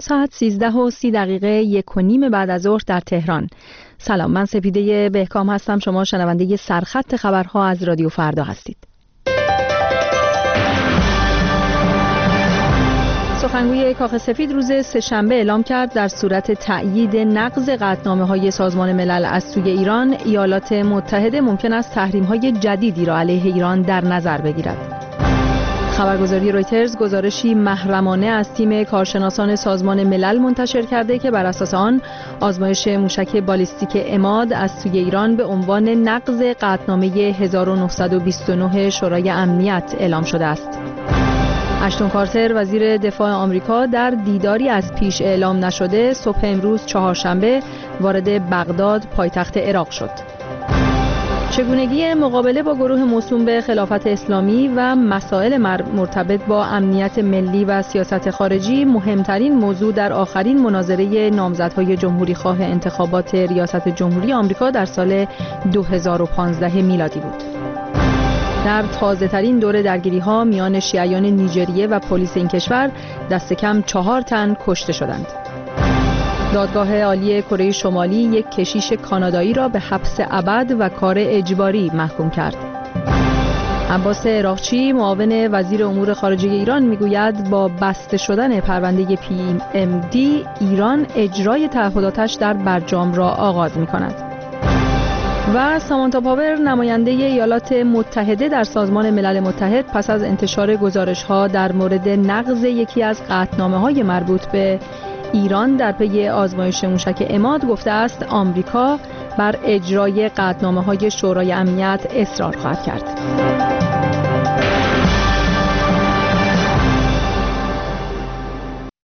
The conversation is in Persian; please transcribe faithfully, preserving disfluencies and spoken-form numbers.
ساعت سیزده و سی دقیقه یک و نیم بعد از ظهر در تهران. سلام، من سپیده بهکام هستم. شما شنونده سرخط خبرها از رادیو فردا هستید. سخنگوی کاخ سفید روز سه‌شنبه اعلام کرد در صورت تأیید نقض قطعنامه‌های سازمان ملل از سوی ایران، ایالات متحده ممکن است تحریم‌های جدیدی را علیه ایران در نظر بگیرد. خبرگزاری رویترز گزارشی محرمانه از تیم کارشناسان سازمان ملل منتشر کرده که بر اساس آن آزمایش موشک بالیستیک عماد از سوی ایران به عنوان نقض قطعنامه هزار و نهصد و بیست و نه شورای امنیت اعلام شده است. اشتون کارتر وزیر دفاع آمریکا در دیداری از پیش اعلام نشده صبح امروز چهارشنبه وارد بغداد پایتخت عراق شد. چگونگی مقابله با گروه موسوم به خلافت اسلامی و مسائل مرتبط با امنیت ملی و سیاست خارجی مهمترین موضوع در آخرین مناظره نامزدهای جمهوری خواه انتخابات ریاست جمهوری آمریکا در سال دو هزار و پانزده میلادی بود. در تازه ترین دور درگیری ها میان شیعیان نیجریه و پلیس این کشور دست کم چهار تن کشته شدند. دادگاه عالی کره شمالی یک کشیش کانادایی را به حبس ابد و کار اجباری محکوم کرد. عباس عراقچی معاون وزیر امور خارجه ایران میگوید با بسته شدن پرونده پی ام دی ایران اجرای تعهداتش در برجام را آغاز می‌کند. و سامانتا پاور نماینده ایالات متحده در سازمان ملل متحد پس از انتشار گزارش‌ها در مورد نقض یکی از قطعنامه‌های مربوط به ایران در پی آزمایش موشک عماد گفته است آمریکا بر اجرای قطعنامه‌های شورای امنیت اصرار خواهد کرد.